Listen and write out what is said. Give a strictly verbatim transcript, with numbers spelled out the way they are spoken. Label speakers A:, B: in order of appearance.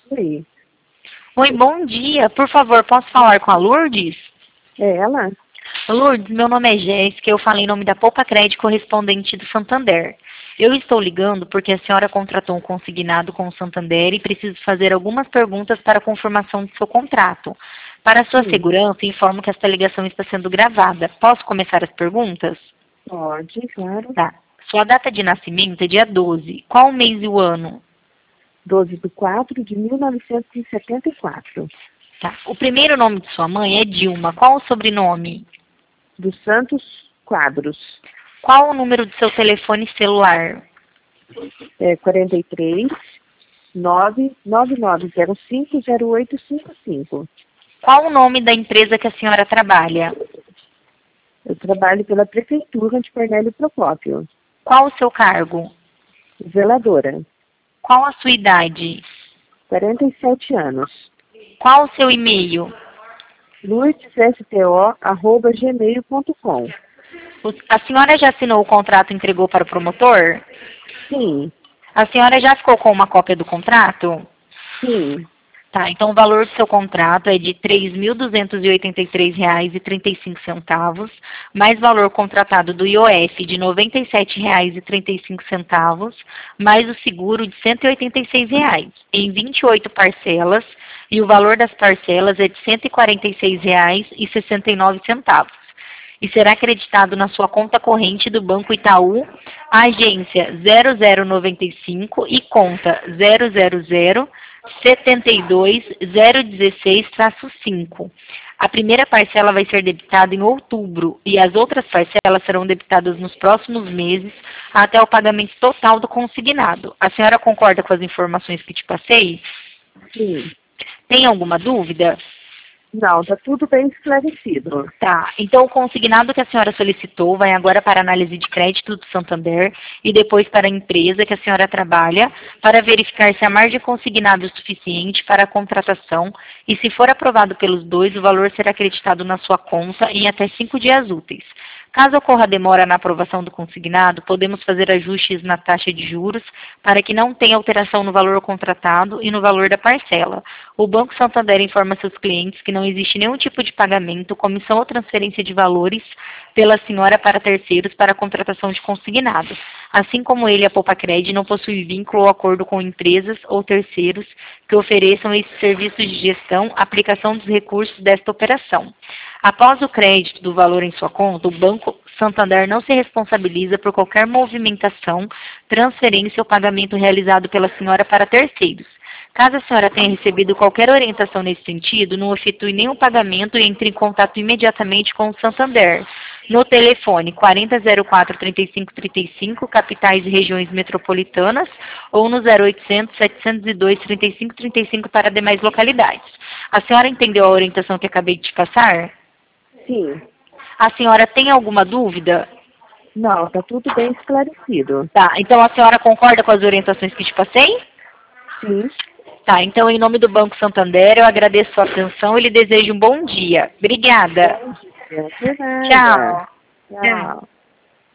A: Oi.
B: Oi, bom dia. Por favor, posso falar com a Lourdes?
A: É ela?
B: Lourdes, meu nome é Jéssica, eu falei em nome da Poupa Crédito correspondente do Santander. Eu estou ligando porque a senhora contratou um consignado com o Santander e preciso fazer algumas perguntas para a confirmação do seu contrato. Para sua
A: Sim.
B: segurança, informo que esta ligação está sendo gravada. Posso começar as perguntas?
A: Pode, claro.
B: Tá. Sua data de nascimento é dia doze. Qual o mês e o ano?
A: doze de quatro de mil novecentos e setenta e quatro.
B: Tá. O primeiro nome de sua mãe é Dilma. Qual o sobrenome?
A: Dos Santos Quadros.
B: Qual o número do seu telefone celular?
A: É quarenta e três, nove nove nove zero cinco zero oito cinco cinco.
B: Qual o nome da empresa que a senhora trabalha?
A: Eu trabalho pela Prefeitura de Cornélio Procópio.
B: Qual o seu cargo?
A: Zeladora.
B: Qual a sua idade?
A: quarenta e sete anos.
B: Qual o seu e-mail?
A: lourdessto arroba gmail ponto com.
B: O- A senhora já assinou o contrato e entregou para o promotor?
A: Sim,
B: A senhora já ficou com uma cópia do contrato?
A: sim.
B: Tá, então o valor do seu contrato é de três mil duzentos e oitenta e três reais e trinta e cinco centavos, mais valor contratado do I O F de noventa e sete reais e trinta e cinco centavos, mais o seguro de cento e oitenta e seis reais, em vinte e oito parcelas, e o valor das parcelas é de cento e quarenta e seis reais e sessenta e nove centavos. E será acreditado na sua conta corrente do Banco Itaú, agência zero zero noventa e cinco e conta zero zero zero setenta e dois zero dezesseis cinco. A primeira parcela vai ser debitada em outubro e as outras parcelas serão debitadas nos próximos meses até o pagamento total do consignado. A senhora concorda com as informações que te passei?
A: Sim.
B: Tem alguma dúvida?
A: Não, tá tudo bem esclarecido.
B: Tá, então o consignado que a senhora solicitou vai agora para a análise de crédito do Santander e depois para a empresa que a senhora trabalha para verificar se a margem consignada é suficiente para a contratação e se for aprovado pelos dois, o valor será acreditado na sua conta em até cinco dias úteis. Caso ocorra demora na aprovação do consignado, podemos fazer ajustes na taxa de juros para que não tenha alteração no valor contratado e no valor da parcela. O Banco Santander informa seus clientes que não existe nenhum tipo de pagamento, comissão ou transferência de valores pela senhora para terceiros para a contratação de consignado. Assim como ele, a Poupa Crédito não possui vínculo ou acordo com empresas ou terceiros que ofereçam esses serviços de gestão, aplicação dos recursos desta operação. Após o crédito do valor em sua conta, o Banco Santander não se responsabiliza por qualquer movimentação, transferência ou pagamento realizado pela senhora para terceiros. Caso a senhora tenha recebido qualquer orientação nesse sentido, não efetue nenhum pagamento e entre em contato imediatamente com o Santander. No telefone quarenta zero quatro trinta e cinco trinta e cinco, capitais e regiões metropolitanas, ou no zero oitocentos setecentos e dois trinta e cinco trinta e cinco para demais localidades. A senhora entendeu a orientação que acabei de te passar?
A: Sim.
B: A senhora tem alguma dúvida?
A: Não, tá tudo bem esclarecido.
B: Tá, então a senhora concorda com as orientações que te passei?
A: Sim.
B: Tá, então em nome do Banco Santander eu agradeço a sua atenção e lhe desejo um bom dia. Obrigada.
A: Bom dia. Por nada.
B: Tchau.
A: Tchau.